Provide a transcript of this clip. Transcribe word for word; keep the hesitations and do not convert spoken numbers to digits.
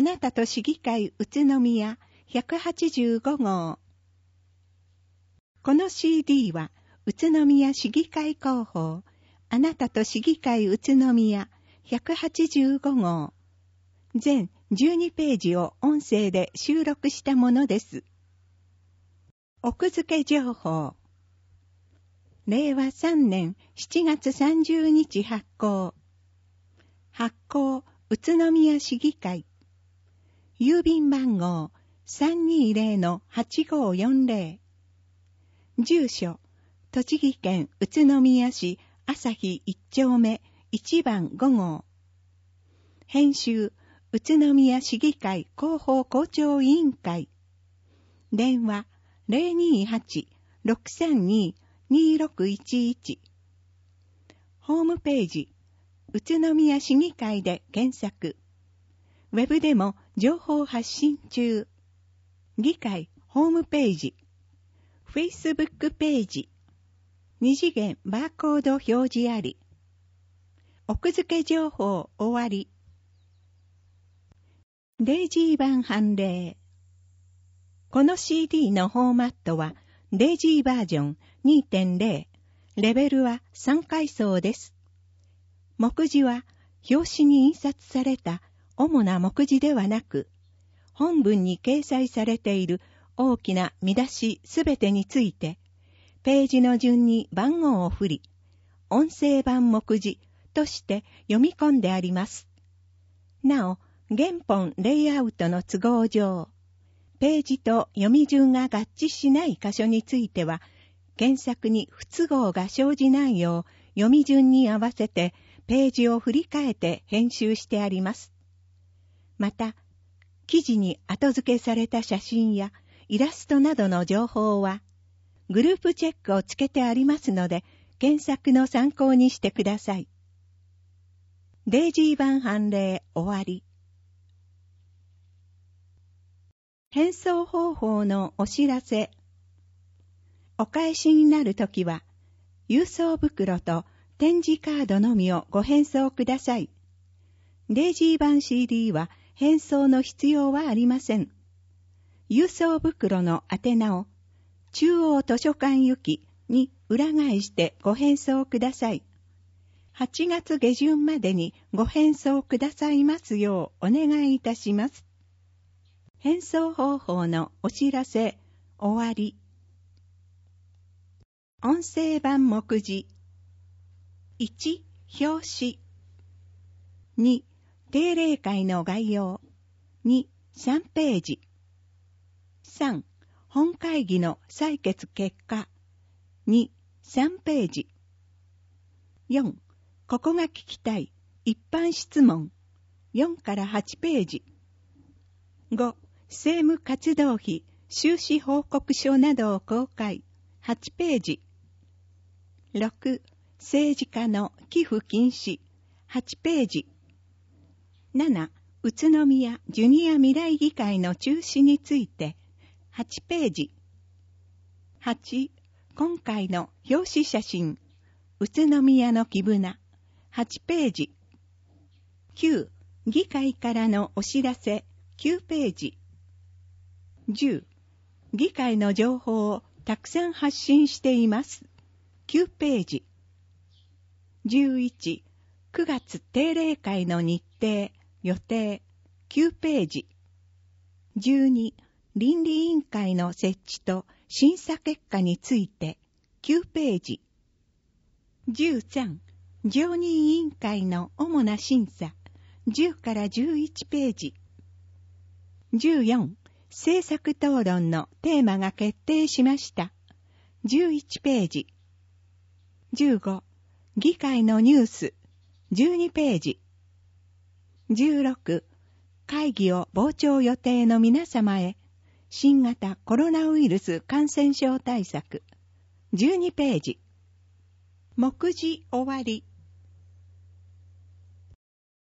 あなたと市議会宇都宮ひゃくはちじゅうご号。この シーディー は宇都宮市議会広報あなたと市議会宇都宮ひゃくはちじゅうご号全じゅうにページを音声で収録したものです。奥付け情報。れいわさんねんしちがつさんじゅうにち発行。発行宇都宮市議会。郵便番号 さんにーぜろのはちごーよんぜろ。住所、栃木県宇都宮市旭いっちょうめいちばんご号。編集、宇都宮市議会広報校長委員会。電話 ゼロにーはち ろくさんにー にーろくいちいち。ホームページ、宇都宮市議会で検索。ウェブでも情報発信中。議会ホームページ、Facebook ページ、二次元バーコード表示あり。奥付け情報終わり。デイジー版判例。この シーディー のフォーマットはデイジーバージョン にてんゼロ、レベルはさん階層です。目次は表紙に印刷された主な目次ではなく、本文に掲載されている大きな見出しすべてについて、ページの順に番号を振り、音声版目次として読み込んであります。なお、原本レイアウトの都合上、ページと読み順が合致しない箇所については、検索に不都合が生じないよう読み順に合わせてページを振り替えて編集してあります。また、記事に後付けされた写真やイラストなどの情報は、グループチェックをつけてありますので、検索の参考にしてください。デイジー版判例終わり。返送方法のお知らせ。お返しになるときは、郵送袋と展示カードのみをご返送ください。デイジー版 シーディー は返送の必要はありません。郵送袋の宛名を中央図書館行きに裏返してご返送ください。はちがつげじゅんまでにご返送くださいますようお願いいたします。返送方法のお知らせ終わり。音声版目次。いち、表紙。に、定例会の概要。に、さんページ。さん、本会議の採決結果。に、さんページ。よん、ここが聞きたい一般質問。よんからはちページ。ご、政務活動費収支報告書などを公開。はちページ。ろく、政治家の寄付禁止。はちページ。なな、宇都宮ジュニア未来議会の中止について。はちページ。はち、今回の表紙写真。宇都宮の木舟。はちページ。きゅう、議会からのお知らせ。きゅうページ。じゅう、議会の情報をたくさん発信しています。きゅうページ。じゅういち、くがつ定例会の日程、予定。きゅうページ。じゅうに、倫理委員会の設置と審査結果について。きゅうページ。じゅうさん、常任委員会の主な審査。じゅうからじゅういちページ。じゅうよん、政策討論のテーマが決定しました。じゅういちページ。じゅうご、議会のニュース。じゅうにページ。じゅうろく、会議を傍聴予定の皆様へ、新型コロナウイルス感染症対策。じゅうにページ。目次終わり。